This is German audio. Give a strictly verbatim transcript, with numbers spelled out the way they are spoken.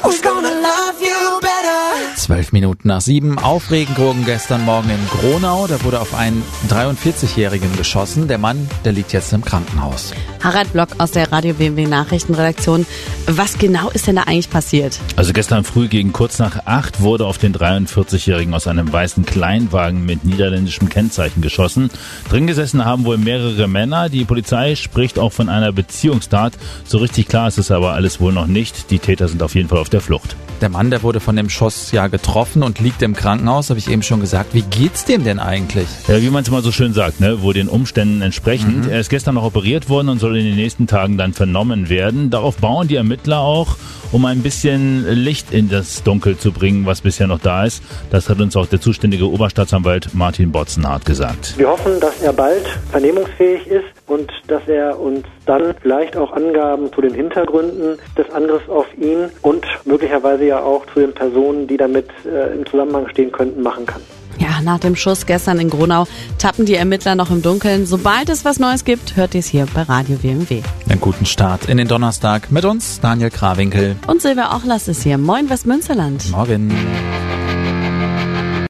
Who's gonna love you better? Zwölf Minuten nach sieben. Aufregenwogen gestern Morgen in Gronau. Da wurde auf einen dreiundvierzigjährigen geschossen. Der Mann, der liegt jetzt im Krankenhaus. Harald Block aus der Radio W M W Nachrichtenredaktion. Was genau ist denn da eigentlich passiert? Also gestern früh gegen kurz nach acht wurde auf den dreiundvierzigjährigen aus einem weißen Kleinwagen mit niederländischem Kennzeichen geschossen. Drin gesessen haben wohl mehrere Männer. Die Polizei spricht auch von einer Beziehungstat. So richtig klar ist es aber alles wohl noch nicht. Die Täter sind auf jeden Fall auf der Flucht. Der Mann, der wurde von dem Schuss ja getroffen und liegt im Krankenhaus, habe ich eben schon gesagt. Wie geht's dem denn eigentlich? Ja, wie man es immer so schön sagt, ne, wohl den Umständen entsprechend. Mhm. Er ist gestern noch operiert worden und soll in den nächsten Tagen dann vernommen werden. Darauf bauen die Ermittler auch, um ein bisschen Licht in das Dunkel zu bringen, was bisher noch da ist. Das hat uns auch der zuständige Oberstaatsanwalt Martin Botzenhardt gesagt. Wir hoffen, dass er bald vernehmungsfähig ist und dass er uns dann vielleicht auch Angaben zu den Hintergründen des Angriffs auf ihn und möglicherweise ja auch zu den Personen, die damit äh, im Zusammenhang stehen könnten, machen kann. Ja, nach dem Schuss gestern in Gronau tappen die Ermittler noch im Dunkeln. Sobald es was Neues gibt, hört ihr es hier bei Radio W M W. Einen guten Start in den Donnerstag mit uns, Daniel Krawinkel. Und Silvia Ochlas ist hier. Moin Westmünsterland. Morgen.